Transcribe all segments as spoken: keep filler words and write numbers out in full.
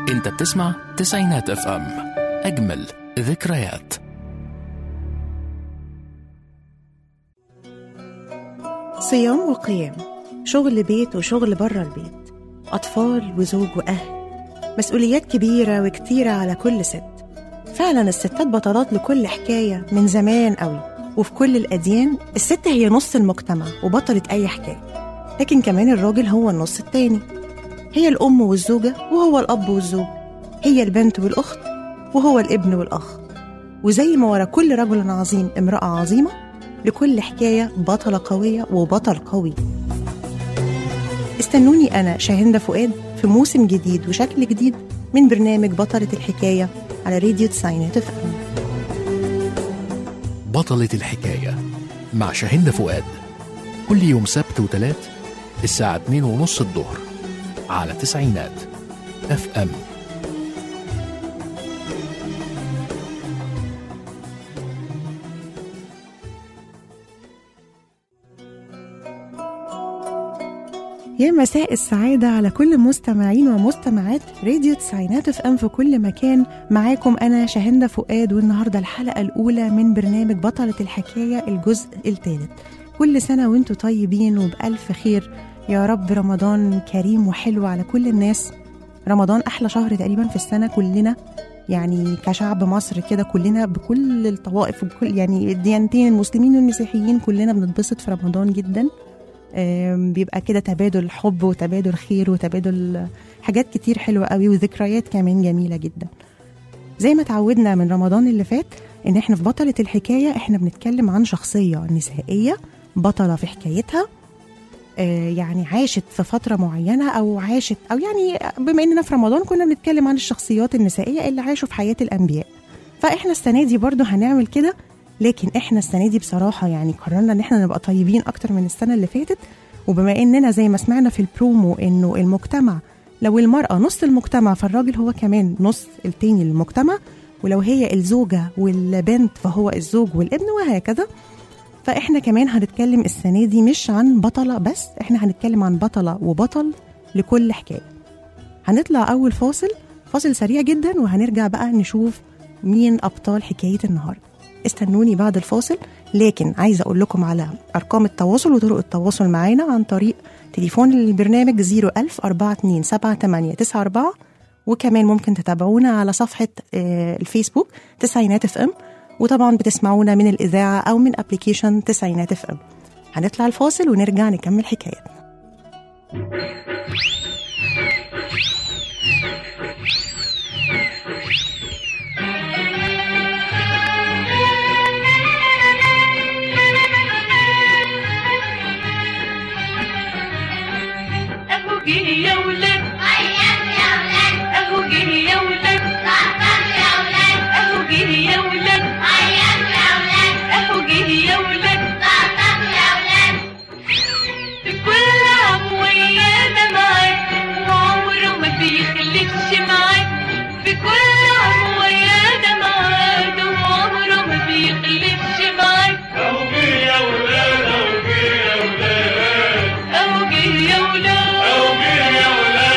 انت بتسمع تسعينات اف ام، اجمل ذكريات. صيام وقيام، شغل بيت وشغل برا البيت، أطفال وزوج وأهل، مسؤوليات كبيرة وكتيرة على كل ست. فعلا الستات بطلات لكل حكاية من زمان قوي، وفي كل الأديان الست هي نص المجتمع وبطلة أي حكاية. لكن كمان الراجل هو النص التاني، هي الأم والزوجة وهو الأب والزوج، هي البنت والأخت وهو الابن والأخ. وزي ما ورا كل رجل عظيم امرأة عظيمة، لكل حكاية بطلة قوية وبطل قوي. استنوني أنا شاهندة فؤاد في موسم جديد وشكل جديد من برنامج بطلة الحكاية على راديو تسعينات اف ام. بطلة الحكاية مع شاهندة فؤاد، كل يوم سبت وتلات الساعة اتنين ونص الظهر على تسعينات اف ام. يا مساء السعادة على كل مستمعين ومستمعات راديو تسعينات اف ام في كل مكان. معاكم أنا شاهندة فؤاد، والنهاردة الحلقة الأولى من برنامج بطلة الحكاية الجزء الثالث. كل سنة وانتم طيبين وبألف خير يا رب. رمضان كريم وحلو على كل الناس. رمضان أحلى شهر تقريبا في السنة، كلنا يعني كشعب مصر كده، كلنا بكل الطوائف وبكل يعني الديانتين، المسلمين والمسيحيين، كلنا بنتبسط في رمضان جدا. بيبقى كده تبادل حب وتبادل خير وتبادل حاجات كتير حلوة قوي، وذكريات كمان جميلة جدا. زي ما تعودنا من رمضان اللي فات ان احنا في بطلة الحكاية احنا بنتكلم عن شخصية نسائية بطلة في حكايتها، يعني عاشت في فترة معينة أو عاشت أو يعني بما إننا في رمضان كنا بنتكلم عن الشخصيات النسائية اللي عاشوا في حياة الأنبياء. فإحنا السنة دي برضو هنعمل كده، لكن إحنا السنة دي بصراحة يعني قررنا إن إحنا نبقى طيبين أكتر من السنة اللي فاتت. وبما إننا زي ما سمعنا في البرومو إنه المجتمع لو المرأة نص المجتمع فالراجل هو كمان نص التاني للمجتمع، ولو هي الزوجة والبنت فهو الزوج والابن وهكذا. فإحنا كمان هنتكلم السنة دي مش عن بطلة بس، إحنا هنتكلم عن بطلة وبطل لكل حكاية. هنطلع أول فاصل فاصل سريع جدا، وهنرجع بقى نشوف مين أبطال حكاية النهاردة. استنوني بعد الفاصل. لكن عايزة أقول لكم على أرقام التواصل وطرق التواصل معانا عن طريق تليفون البرنامج زيرو ألف أربعة اتنين سبعة تمانية تسعة أربعة، وكمان ممكن تتابعونا على صفحة الفيسبوك تسعينات اف ام، وطبعا بتسمعونا من الإذاعة أو من أبليكيشن تسعينات اف ام. هنطلع الفاصل ونرجع نكمل حكايتنا. أهو جه يا ولاد، أيام يا ولاد، أهو جه يا ولاد، طبطب يا ولاد، أهو جه يا ولاد، أيام يا ولاد، أهو جه يا ولاد، طبطب يا ولاد. في كل عام ويانا معاك وعمره ما بيخلفش معاك، في كل عام ويانا معاك وعمره ما بيخلفش معاك. أهو جه يا ولاد، أهو جه يا ولاد، أهو جه يا ولاد، أهو جه يا ولاد،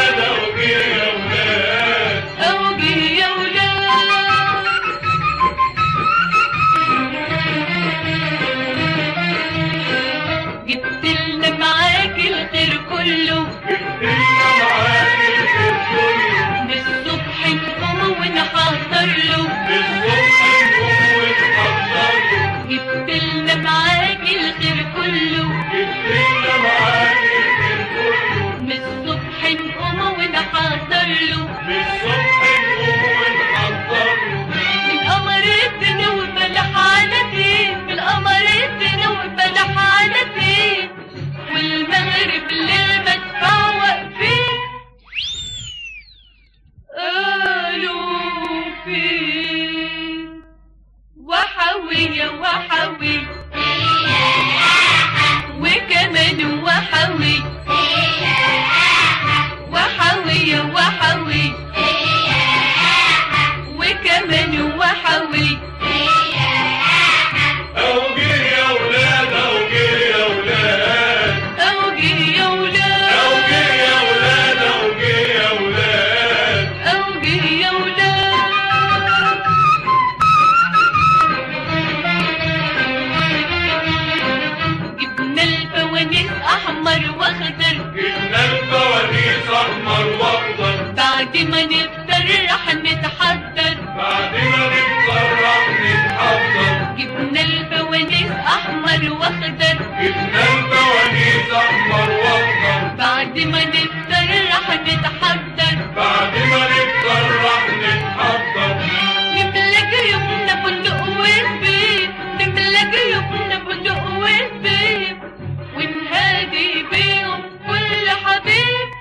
ما نفطر رح نتحضر، بعد ما نفطر رح نتحضر. جبنا الفوانيس احمر واخضر، جبنا الفوانيس احمر واخضر. بعد ما نفطر رح نتحضر، بعد ما نفطر رح نتحضر. نملى جيوبنا بندق وزبيب، نملى جيوبنا بندق وزبيب، ونهادي بيهم كل حبيب.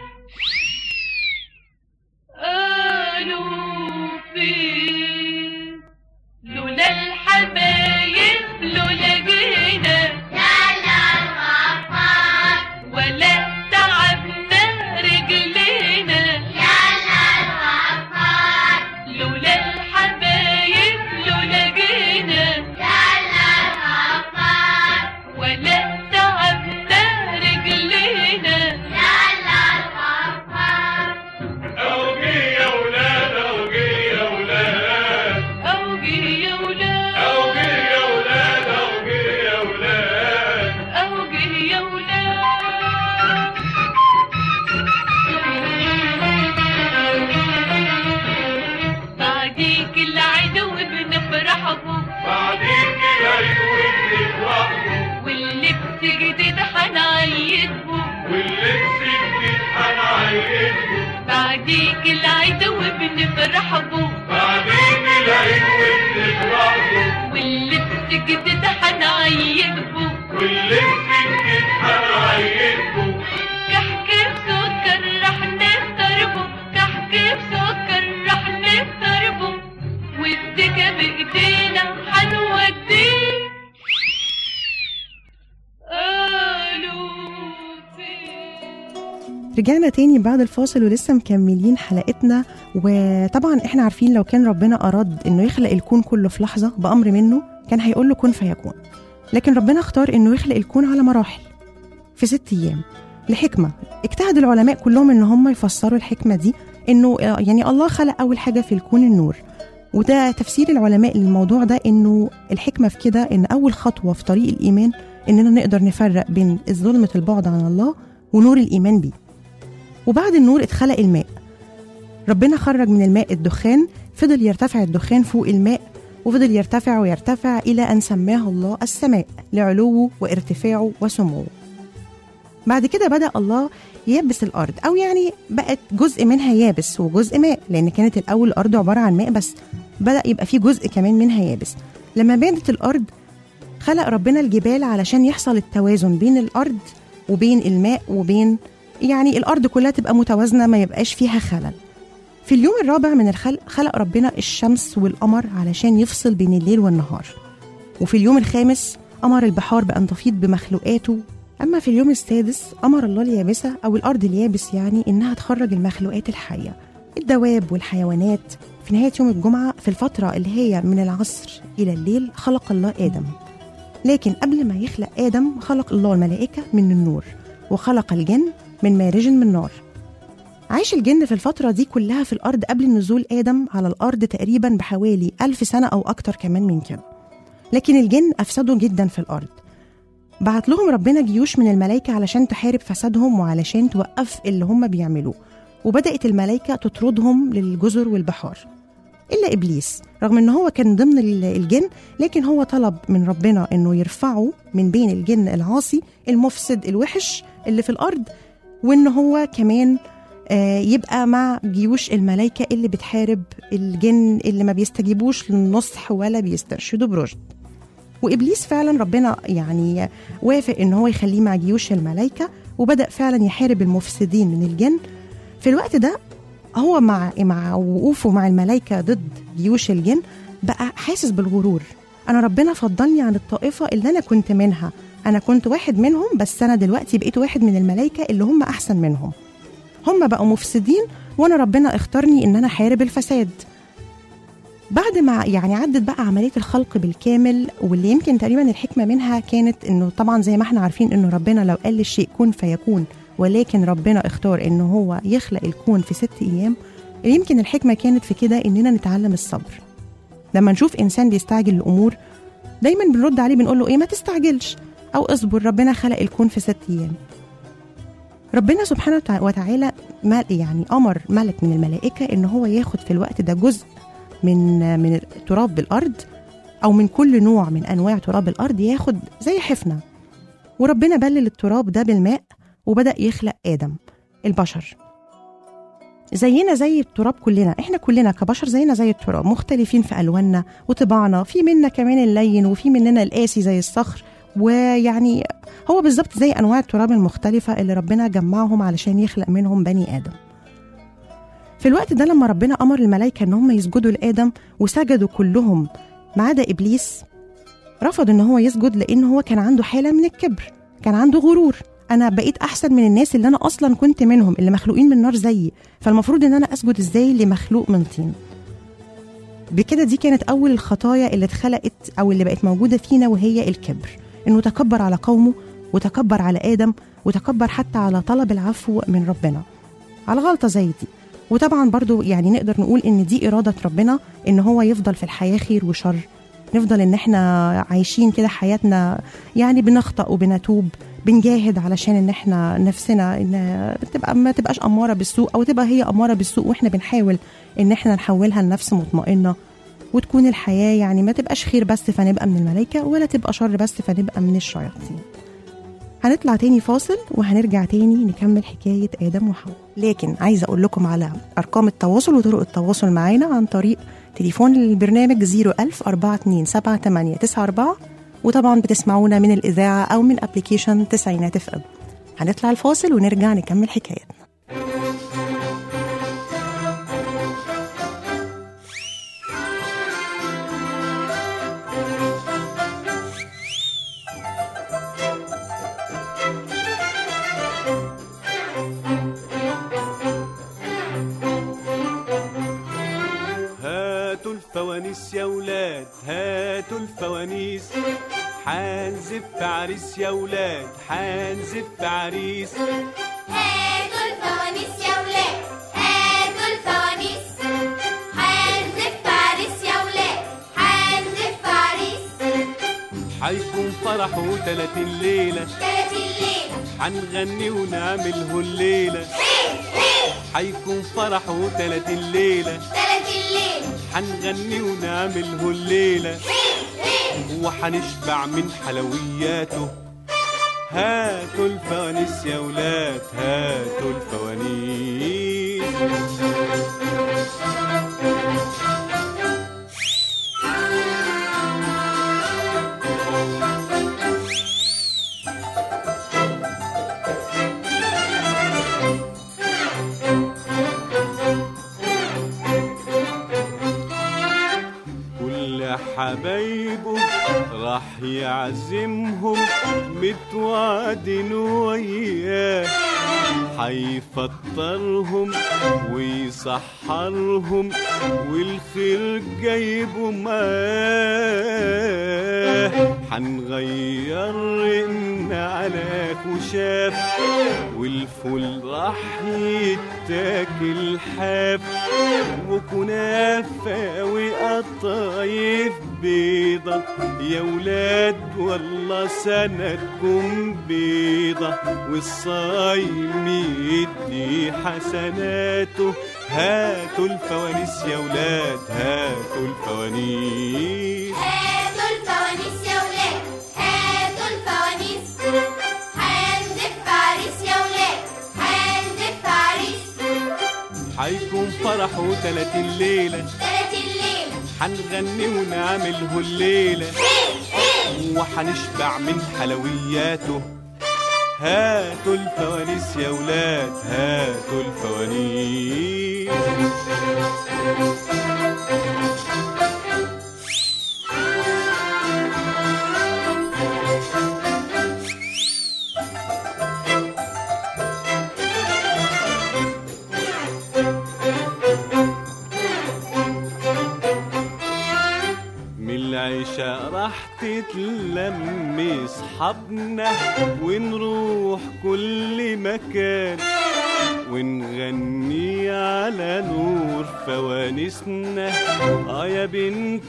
قالوا فين لولا الحبايب لولا جينا يلا الغفار، ولا تعبنا رجلينا يلا الغفار. لولا الحبايب لولا جينا يلا الغفار، ولا تعبنا رجلينا يلا الغفار. أوجي يا ولاد أوجي يا ولاد أوجي يا ولاد، أوجي يا ولاد أوجي يا ولاد. أوجي يا ولاد. بعديك العدو بنفرح به، بعديك العيد وبنفرح به، واللبس جديد حنعيد به. واللبس جديد حنعيد به. بعديك العدو بنفرح به، بعديك العيد وبنفرح به، واللبس جديد حنعيد به. واللبس جديد حنعيد به. كحك بسكر رح نفطر به، كحك بسكر رح نفطر به، والدكة بإيدينا حنوديه. قالوا فين. رجعنا تاني بعد الفاصل ولسه مكملين حلقتنا. وطبعا احنا عارفين لو كان ربنا أراد انه يخلق الكون كله في لحظة بأمر منه كان هيقول له كن فيكون، لكن ربنا اختار انه يخلق الكون على مراحل في ست ايام لحكمة. اجتهد العلماء كلهم ان هم يفسروا الحكمة دي انه يعني الله خلق اول حاجة في الكون النور، وده تفسير العلماء للموضوع ده، انه الحكمة في كده ان اول خطوة في طريق الايمان اننا نقدر نفرق بين ظلمة البعد عن الله ونور الايمان بيه. وبعد النور اتخلق الماء، ربنا خرج من الماء الدخان، فضل يرتفع الدخان فوق الماء وفضل يرتفع ويرتفع إلى أن سماه الله السماء لعلوه وارتفاعه وسموه. بعد كده بدأ الله ييبس الأرض، أو يعني بقت جزء منها يابس وجزء ماء، لأن كانت الأول الأرض عبارة عن ماء بس، بدأ يبقى فيه جزء كمان منها يابس. لما بادت الأرض خلق ربنا الجبال علشان يحصل التوازن بين الأرض وبين الماء، وبين يعني الأرض كلها تبقى متوازنة ما يبقاش فيها خلل. في اليوم الرابع من الخلق خلق ربنا الشمس والقمر علشان يفصل بين الليل والنهار. وفي اليوم الخامس أمر البحار بأن تفيض بمخلوقاته. أما في اليوم السادس أمر الله اليابسة أو الأرض اليابس يعني إنها تخرج المخلوقات الحية، الدواب والحيوانات. في نهاية يوم الجمعة في الفترة اللي هي من العصر إلى الليل خلق الله آدم. لكن قبل ما يخلق آدم خلق الله الملائكة من النور، وخلق الجن من مارج من نار. عاش الجن في الفترة دي كلها في الأرض قبل نزول آدم على الأرض تقريبا بحوالي ألف سنة أو أكتر كمان من كده. لكن الجن أفسدوا جدا في الأرض، بعت لهم ربنا جيوش من الملائكة علشان تحارب فسادهم وعلشان توقف اللي هم بيعملوه، وبدأت الملائكة تطردهم للجزر والبحار إلا إبليس. رغم أنه هو كان ضمن الجن، لكن هو طلب من ربنا أنه يرفعه من بين الجن العاصي المفسد الوحش اللي في الأرض، وأنه هو كمان يبقى مع جيوش الملائكة اللي بتحارب الجن اللي ما بيستجيبوش للنصح ولا بيسترشدوا برشد. وإبليس فعلا ربنا يعني وافق إن هو يخليه مع جيوش الملائكة، وبدأ فعلا يحارب المفسدين من الجن. في الوقت ده هو مع مع وقوفه مع الملائكة ضد جيوش الجن بقى حاسس بالغرور. أنا ربنا فضلني عن الطائفة اللي أنا كنت منها، أنا كنت واحد منهم بس أنا دلوقتي بقيت واحد من الملائكة اللي هم أحسن منهم. هم بقوا مفسدين وأنا ربنا اختارني إن أنا أحارب الفساد. بعد ما يعني عدت بقى عملية الخلق بالكامل، واللي يمكن تقريبا الحكمة منها كانت إنه طبعا زي ما احنا عارفين إنه ربنا لو قال للشيء كن فيكون، ولكن ربنا اختار إنه هو يخلق الكون في ست أيام. يمكن الحكمة كانت في كده إننا نتعلم الصبر. لما نشوف إنسان بيستعجل الأمور دايما بنرد عليه بنقول له إيه، ما تستعجلش، أو اصبر، ربنا خلق الكون في ست أيام. ربنا سبحانه وتعالى يعني أمر ملك من الملائكة إن هو ياخد في الوقت ده جزء من من تراب بالأرض، أو من كل نوع من أنواع تراب الأرض ياخد زي حفنة. وربنا بلل التراب ده بالماء وبدأ يخلق آدم البشر زينا زي التراب. كلنا احنا كلنا كبشر زينا زي التراب، مختلفين في ألواننا وطباعنا، في منا كمان اللين وفي مننا القاسي زي الصخر. ويعني هو بالظبط زي أنواع التراب المختلفة اللي ربنا جمعهم علشان يخلق منهم بني آدم. في الوقت ده لما ربنا أمر الملائكة إن هم يسجدوا لآدم وسجدوا كلهم ما عدا إبليس، رفض إن هو يسجد لأن هو كان عنده حالة من الكبر، كان عنده غرور. أنا بقيت أحسن من الناس اللي أنا أصلا كنت منهم، اللي مخلوقين من نار زيي، فالمفروض إن أنا أسجد إزاي لمخلوق من طين؟ بكده دي كانت أول الخطايا اللي اتخلقت أو اللي بقت موجودة فينا، وهي الكبر، إنه تكبر على قومه وتكبر على آدم وتكبر حتى على طلب العفو من ربنا على غلطة زي دي. وطبعا برضو يعني نقدر نقول إن دي إرادة ربنا، إن هو يفضل في الحياة خير وشر، نفضل إن إحنا عايشين كده حياتنا يعني بنخطأ وبنتوب، بنجاهد علشان إن إحنا نفسنا إن تبقى ما تبقاش أمارة بالسوء، أو تبقى هي أمارة بالسوء وإحنا بنحاول إن إحنا نحولها لنفس مطمئنة، وتكون الحياة يعني ما تبقاش خير بس فنبقى من الملائكة، ولا تبقى شر بس فنبقى من الشياطين. هنطلع تاني فاصل وهنرجع تاني نكمل حكاية آدم وحواء. لكن عايزة أقول لكم على أرقام التواصل وطرق التواصل معانا عن طريق تليفون البرنامج صفر ألف أربعة اتنين سبعة تمانية تسعة أربعة، وطبعا بتسمعونا من الإذاعة أو من أبليكيشن تسعينات اف ام. هنطلع الفاصل ونرجع نكمل حكايتنا. الفوانيس يا ولاد، هاتوا الفوانيس، حنزف عريس يا ولاد، حنزف عريس. هاتوا الفوانيس يا ولاد، هاتوا الفوانيس، حنزف عريس يا ولاد، حنزف عريس. حيكون فرحه تلاتين ليلة، تلاتين ليلة، حنغني ونعمله الليلة. حيكون فرحه تلاتين ليلة، تلاتين ليلة، حنغني ونعمله الليلة، وحنشبع من حلوياته. هاتوا الفوانيس يا ولاد، هاتوا الفوانيس. حبايبه راح يعزمهم متوعدين وياه، حيفطرهم ويسحرهم والخير جايبه معاه. حنغير رقنا على خشاف والفول راح يتاكل حاف، وكنافة وقطايف بيضة يا ولاد والله سندكم بيضة، والصايم يدي حسناته. هاتوا الفوانيس يا ولاد، هاتوا الفوانيس. هاتوا الفوانيس يا ولاد، هاتوا الفوانيس، حنزف عريس يا ولاد، حنزف عريس. حيكون فرحه تلاتين ليلة، تلاتين ليلة، حنغني ونعمله الليلة، وحنشبع من حلوياته. هاتوا الفوانيس يا ولاد، هاتوا الفوانيس. العشاء راح تتلم اصحابنا ونروح كل مكان ونغني على نور فوانسنا. اه يا بنت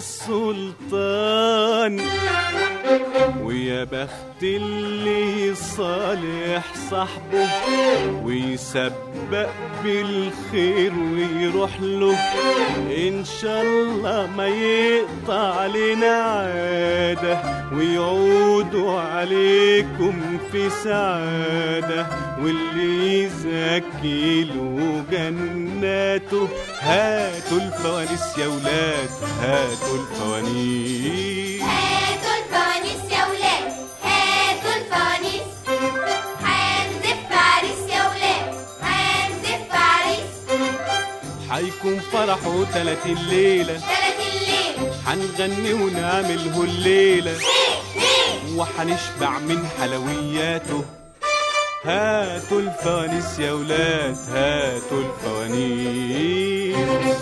السلطان ويا بخت اللي يصالح صاحبه ويسبق بالخير ويروح له، إن شاء الله ما يقطع علينا عادة ويعودوا عليكم في سعادة، واللي يزكي له جناته. هاتوا الفوانيس يا ولاد، هاتوا الفوانيس، هاتوا الفوانيس يا ولاد، هاتوا الفوانيس. هنزف عريس يا ولاد، هنزف عريس. حيكون فرحه تلاتين ليلة، تلاتين ليلة حنغني ونعمله الليلة وحنشبع من حلوياته. هاتوا الفوانيس يا ولاد، هاتوا الفوانيس.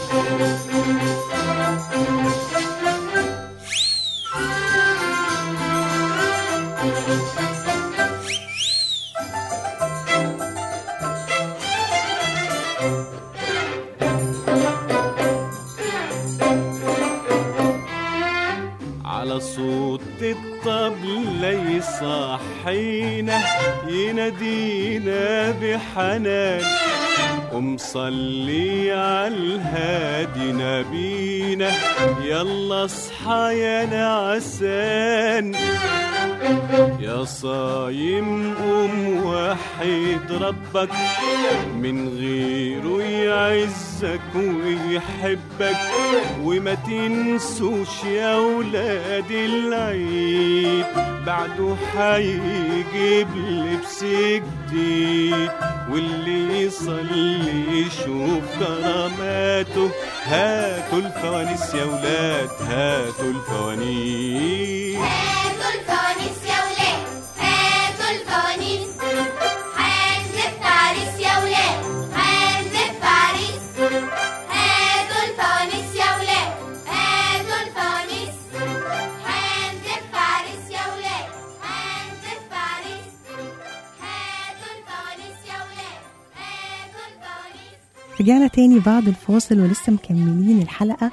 على صوت الطبلة يصحينا ينادينا بحنان، قم صلي على الهادي نبينا، يلا اصحى يا نعسان، يا صايم قوم وحد ربك، من غيره يعزك ويحبك، وما تنسوش يا ولاد العيد بعده حيجيب لبس جديد، واللي يصلي يشوف كراماته. هاتوا الفوانيس يا ولاد، هاتوا الفوانيس، هاتوا الفوانيس يا ولاد، هاتوا الفوانيس. هنزف عريس يا ولاد، هنزف عريس. هاتوا الفوانيس يا ولاد، هاتوا الفوانيس. هنزف عريس يا ولاد، هنزف عريس. هاتوا الفوانيس يا ولاد، هاتوا الفوانيس. رجعنا تاني بعد الفاصل ولسه مكملين الحلقة.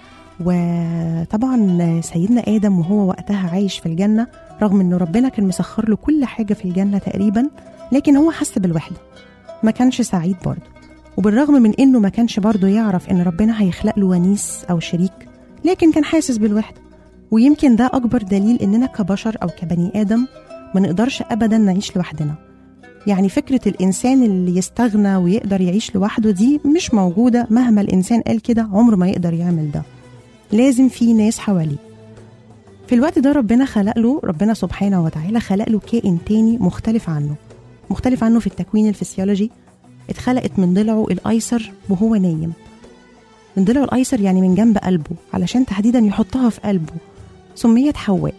وطبعا سيدنا آدم وهو وقتها عايش في الجنة، رغم انه ربنا كان مسخر له كل حاجة في الجنة تقريبا، لكن هو حس بالوحدة، ما كانش سعيد برضه. وبالرغم من انه ما كانش برضه يعرف ان ربنا هيخلق له ونيس او شريك، لكن كان حاسس بالوحدة. ويمكن ده اكبر دليل اننا كبشر او كبني آدم ما نقدرش ابدا نعيش لوحدنا. يعني فكرة الإنسان اللي يستغنى ويقدر يعيش لوحده دي مش موجودة، مهما الإنسان قال كده عمره ما يقدر يعمل ده، لازم في ناس حواليه. في الوقت ده ربنا خلق له، ربنا سبحانه وتعالى خلق له كائن تاني مختلف عنه، مختلف عنه في التكوين الفسيولوجي. اتخلقت من ضلعه الأيسر وهو نايم، من ضلعه الأيسر يعني من جنب قلبه، علشان تحديدا يحطها في قلبه. سميت حواء.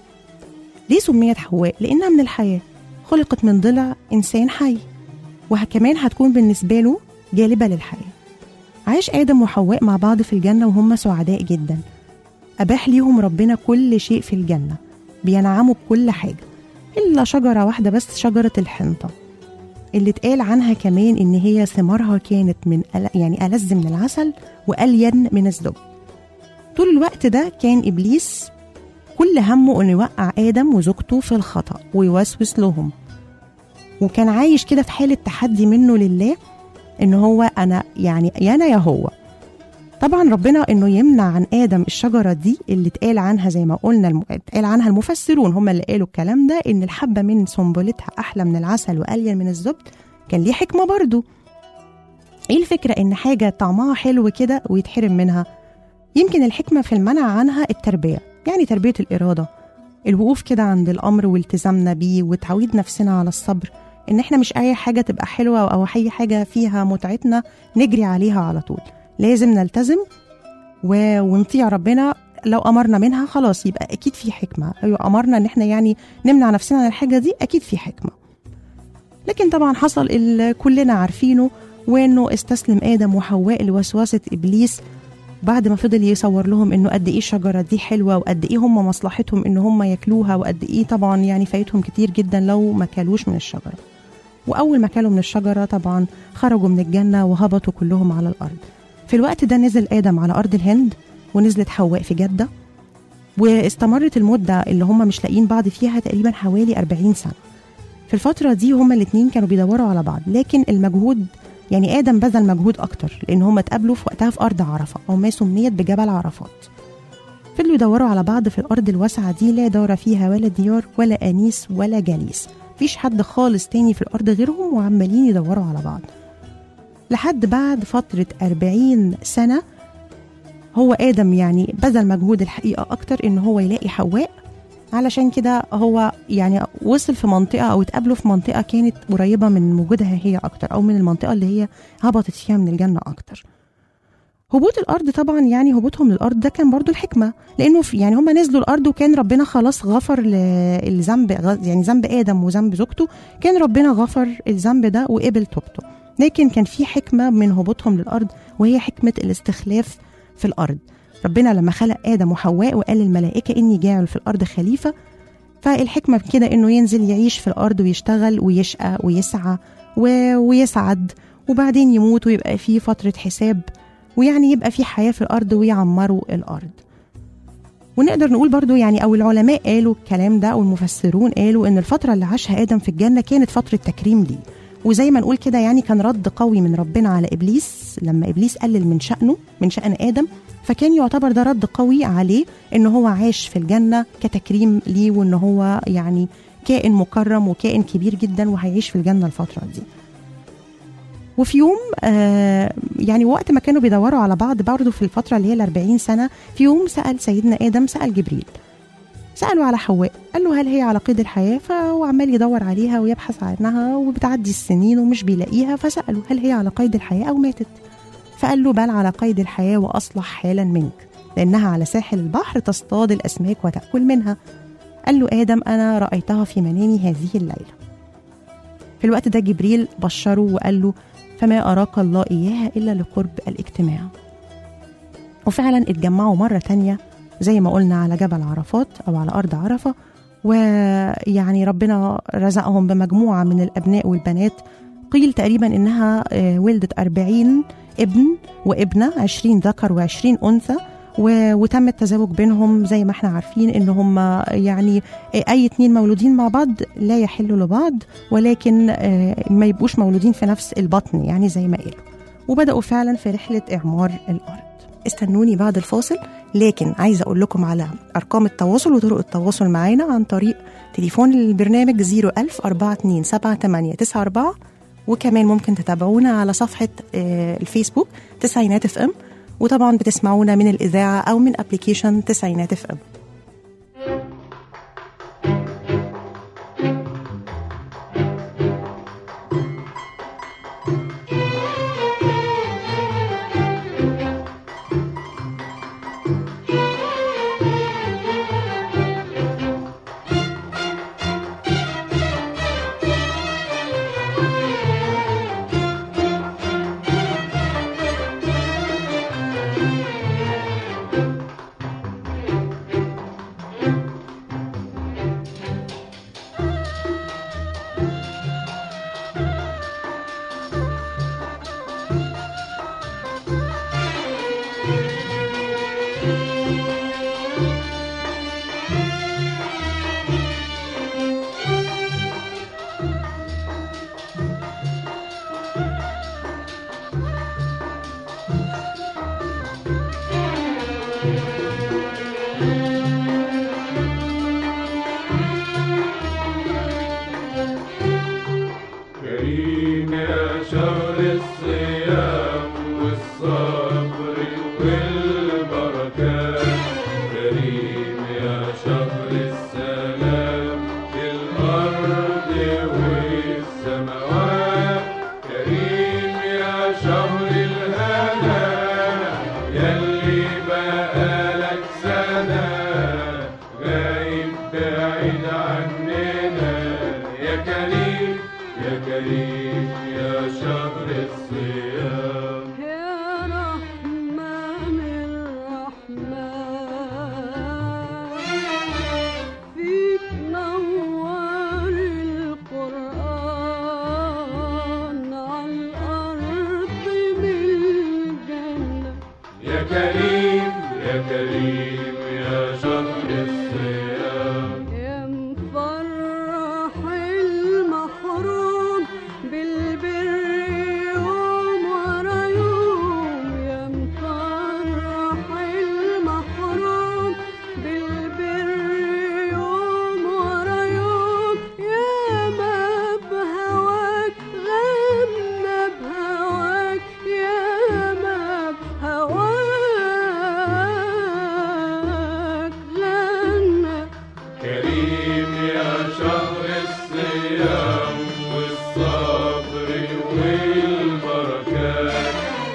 ليه سميت حواء؟ لأنها من الحياة، خلقت من ضلع إنسان حي، وكمان هتكون بالنسبة له جالبة للحياة. عاش آدم وحواء مع بعض في الجنة وهم سعداء جدا. أباح ليهم ربنا كل شيء في الجنة، بينعموا بكل حاجة إلا شجرة واحدة بس، شجرة الحنطة، اللي اتقال عنها كمان إن هي ثمارها كانت من يعني ألذ من العسل وألين من الزبد. طول الوقت ده كان إبليس كل همه إنه يوقع آدم وزوجته في الخطأ ويوسوس لهم، وكان عايش كده في حالة تحدي منه لله، إنه هو أنا يعني أنا يا هو. طبعا ربنا إنه يمنع عن آدم الشجرة دي اللي اتقال عنها زي ما قلنا الم... اتقال عنها المفسرون هم اللي قالوا الكلام ده، إن الحبة من سنبلتها أحلى من العسل وألين من الزبد، كان ليه حكمة برضو. إيه الفكرة؟ إن حاجة طعمها حلو كده ويتحرم منها. يمكن الحكمة في المنع عنها التربية، يعني تربية الإرادة، الوقوف كده عند الأمر والتزامنا بيه وتعويد نفسنا على الصبر، إن إحنا مش أي حاجة تبقى حلوة أو أي حاجة فيها متعتنا نجري عليها على طول، لازم نلتزم و... ونطيع ربنا. لو أمرنا منها خلاص يبقى أكيد في حكمة، أيوة أمرنا إن إحنا يعني نمنع نفسنا عن الحاجة دي أكيد في حكمة. لكن طبعا حصل اللي كلنا عارفينه، وإنه استسلم آدم وحواء لوسوسة إبليس بعد ما فضل يصور لهم إنه قد إيه الشجرة دي حلوة وقد إيه هم مصلحتهم إنه هم ياكلوها، وقد إيه طبعا يعني فايتهم كتير جدا لو ما كلوش من الشجرة. وأول ما كلوا من الشجرة طبعا خرجوا من الجنة وهبطوا كلهم على الأرض. في الوقت ده نزل آدم على أرض الهند، ونزلت حواء في جدة، واستمرت المدة اللي هم مش لاقيين بعض فيها تقريبا حوالي أربعين سنة. في الفترة دي هم الاتنين كانوا بيدوروا على بعض، لكن المجهود يعني آدم بذل مجهود أكتر، لأن هم اتقابلوا في وقتها في أرض عرفة أو ما سميت بجبل عرفات. فضلوا يدوروا على بعض في الأرض الواسعة دي، لا دار فيها ولا ديار ولا أنيس ولا جليس، مفيش حد خالص تاني في الأرض غيرهم، وعمالين يدوروا على بعض لحد بعد فترة أربعين سنة. هو آدم يعني بذل مجهود الحقيقة أكتر إن هو يلاقي حواء، علشان كده هو يعني وصل في منطقة أو اتقابلوا في منطقة كانت قريبة من وجودها هي أكتر، أو من المنطقة اللي هي هبطت فيها من الجنة أكتر. هبوط الأرض طبعا يعني هبوطهم للأرض ده كان برضو الحكمة، لأنه في يعني هم نزلوا الأرض وكان ربنا خلاص غفر الذنب، يعني ذنب آدم وذنب زوجته، كان ربنا غفر الذنب ده وقبل توبته. لكن كان في حكمة من هبوطهم للأرض، وهي حكمة الاستخلاف في الأرض. ربنا لما خلق آدم وحواء وقال للملائكة إني جاعل في الأرض خليفة، فالحكمة كده إنه ينزل يعيش في الأرض ويشتغل ويشقى ويسعى ويسعد، وبعدين يموت ويبقى فيه فترة حساب، ويعني يبقى فيه حياة في الأرض ويعمروا الأرض. ونقدر نقول برضو يعني أو العلماء قالوا الكلام ده، أو المفسرون قالوا إن الفترة اللي عاشها آدم في الجنة كانت فترة تكريم ليه، وزي ما نقول كده يعني كان رد قوي من ربنا على إبليس لما إبليس قلل من شأنه من شأن آدم، فكان يعتبر ده رد قوي عليه إن هو عاش في الجنة كتكريم ليه، وإن هو يعني كائن مكرم وكائن كبير جدا وهيعيش في الجنة الفترة دي. وفي يوم آه يعني وقت ما كانوا بيدوروا على بعض برضه في الفترة اللي هي الأربعين سنة، في يوم سأل سيدنا آدم، سأل جبريل، سألوا على حواء، قال له هل هي على قيد الحياة؟ فهو عمال يدور عليها ويبحث عنها وبتعدي السنين ومش بيلاقيها، فسألوا هل هي على قيد الحياة أو ماتت؟ فقال له بل على قيد الحياة وأصلح حالا منك، لأنها على ساحل البحر تصطاد الأسماك وتأكل منها. قال له آدم أنا رأيتها في منامي هذه الليلة. في الوقت ده جبريل بشره وقال له فما أراك الله إياها إلا لقرب الاجتماع. وفعلا اتجمعوا مرة تانية زي ما قلنا على جبل عرفات أو على أرض عرفة، ويعني ربنا رزقهم بمجموعة من الأبناء والبنات، قيل تقريبا إنها ولدت أربعين ابن وابنة، عشرين ذكر وعشرين أنثى، وتم التزاوج بينهم. زي ما احنا عارفين إن هم يعني أي اتنين مولودين مع بعض لا يحلوا لبعض، ولكن ما يبقوش مولودين في نفس البطن يعني زي ما قالوا. وبدأوا فعلا في رحلة إعمار الأرض. استنوني بعد الفاصل، لكن عايزة أقول لكم على أرقام التواصل وطرق التواصل معانا عن طريق تليفون البرنامج صفر ألف أربعة اتنين سبعة تمانية تسعة أربعة، وكمان ممكن تتابعونا على صفحة الفيسبوك تسعينات اف ام، وطبعا بتسمعونا من الإذاعة أو من أبليكيشن تسعينات اف ام.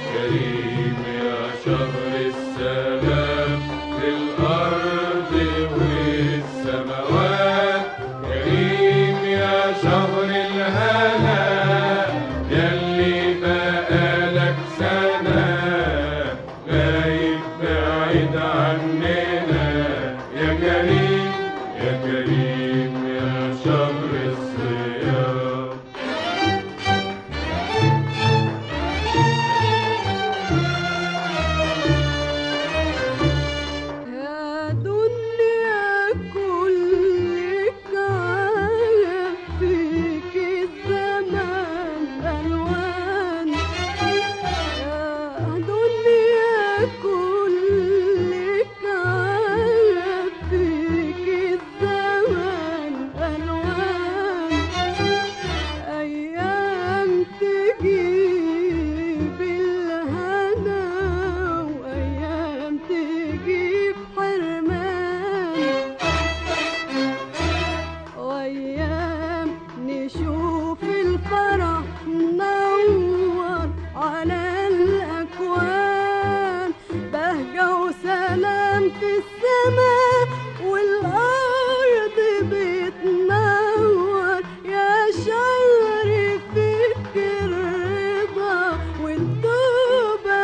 كريم يا شهر السلام في الأرض والسماوات كريم يا شهر الهنا يلي بقالك سنة غايب بعيد عننا يا كريم يا كريم يا شهر الصيام يا دنيا كلك عايب فيك الزمان ألوان يا دنيا كلك عايب فيك الزمان ألوان أيام تجيب الهنا وأيام تجيب حرمان وأيام نشوف الفرح منور على الأكوان بهجة وسلام في السماء والأرض بتنور يا شهر فيك الرضا والتوبة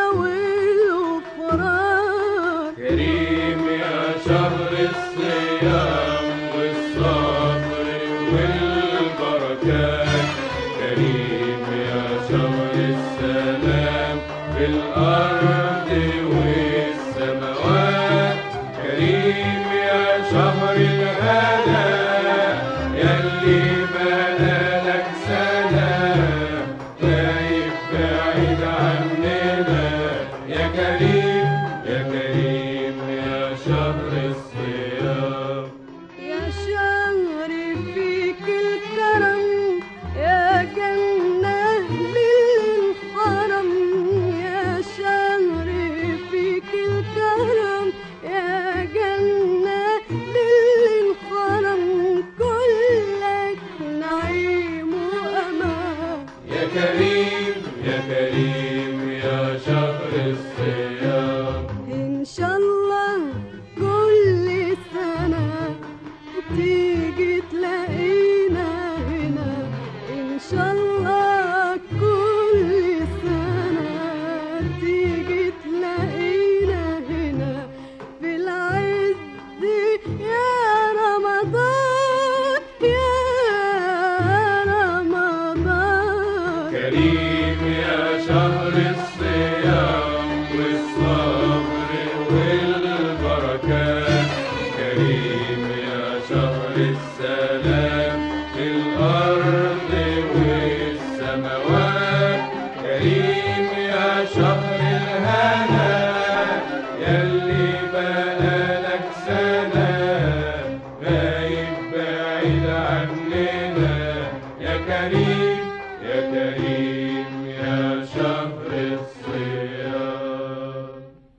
والغفران كريم يا شهر الصيام والصبر والبركات كريم يا شهر السلام في الأرض والسماوات كريم يا شهر الهنا يلي بقالك سنة غايب بعيد عننا يا كريم يا كريم يا شهر الصيام يا شهر فيك الكرم يا جنة للحرم يا شهر فيك الكرم يا جنة للحرم كلك نعيم وأمان يا كريم يا كريم يا شهر الصيام إن شاء الله كل سنة تيجي تلاقينا هنا إن شاء الله كل سنة تيجي تلاقينا هنا في العز يا رمضان يا رمضان كريم يا شهر الصيام والصبر والبركات كريم يا شهر السلام في الأرض والسماوات كريم يا شهر الهنا يلي بقالك سنة غايب بعيد عننا يا كريم يا كريم يا شهر الصيام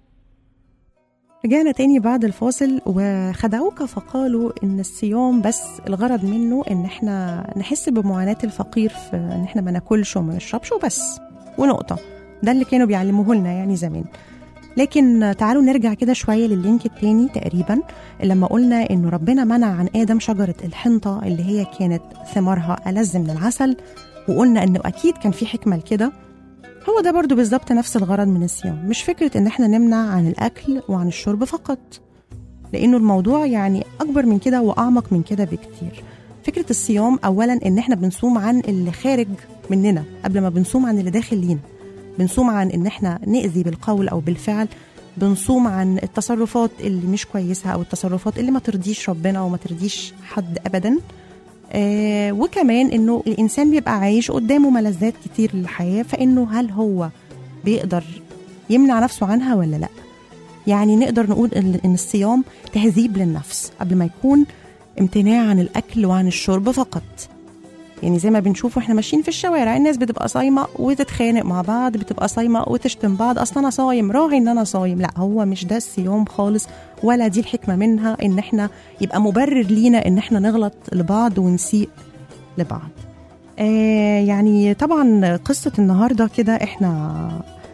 رجعنا تاني بعد الفاصل. وخدعوك فقالوا ان الصيام بس الغرض منه ان احنا نحس بمعاناة الفقير في ان احنا ما ناكلش وما نشربش وبس ونقطة. ده اللي كانوا بيعلموه لنا يعني زمان. لكن تعالوا نرجع كده شوية لللينك التاني تقريبا لما قلنا انه ربنا منع عن آدم شجرة الحنطة اللي هي كانت ثمارها ألذ من العسل، وقلنا انه اكيد كان في حكمة لكده. هو ده برضو بالظبط نفس الغرض من الصيام، مش فكرة ان احنا نمنع عن الاكل وعن الشرب فقط، لانه الموضوع يعني اكبر من كده واعمق من كده بكتير. فكرة الصيام اولا ان احنا بنصوم عن اللي خارج مننا قبل ما بنصوم عن اللي داخل لينا. بنصوم عن ان احنا نأذي بالقول او بالفعل، بنصوم عن التصرفات اللي مش كويسة او التصرفات اللي ما ترضيش ربنا وما ترضيش حد ابدا. آه وكمان انه الانسان بيبقى عايش قدامه ملذات كتير للحياة، فانه هل هو بيقدر يمنع نفسه عنها ولا لا؟ يعني نقدر نقول ان الصيام تهذيب للنفس قبل ما يكون امتناع عن الاكل وعن الشرب فقط. يعني زي ما بنشوف واحنا ماشيين في الشوارع، الناس بتبقى صايمه وتتخانق مع بعض، بتبقى صايمه وتشتم بعض، اصلا انا صايم راعي ان انا صايم. لا، هو مش ده الصيام خالص، ولا دي الحكمه منها ان احنا يبقى مبرر لينا ان احنا نغلط لبعض ونسيء لبعض. آه يعني طبعا قصه النهارده كده احنا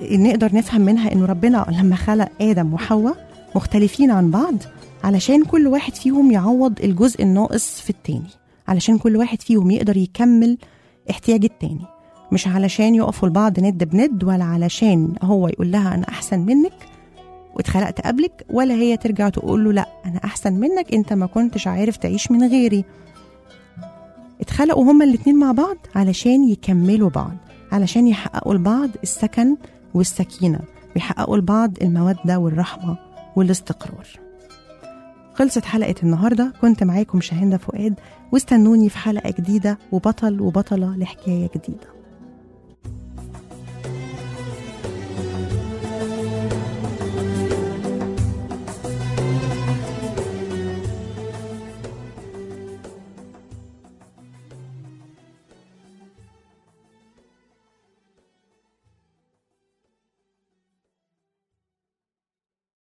نقدر نفهم منها إنه ربنا لما خلق آدم وحواء مختلفين عن بعض علشان كل واحد فيهم يعوض الجزء الناقص في التاني، علشان كل واحد فيهم يقدر يكمل احتياج التاني، مش علشان يقفوا لبعض ند بند، ولا علشان هو يقول لها أنا أحسن منك واتخلقت قبلك، ولا هي ترجع تقول له لا أنا أحسن منك أنت ما كنتش عارف تعيش من غيري. اتخلقوا هما الاتنين مع بعض علشان يكملوا بعض، علشان يحققوا لبعض السكن والسكينة، ويحققوا لبعض المودة والرحمة والاستقرار. خلصت حلقة النهاردة، كنت معاكم شاهندة فؤاد، واستنوني في حلقة جديدة وبطل وبطلة لحكاية جديدة.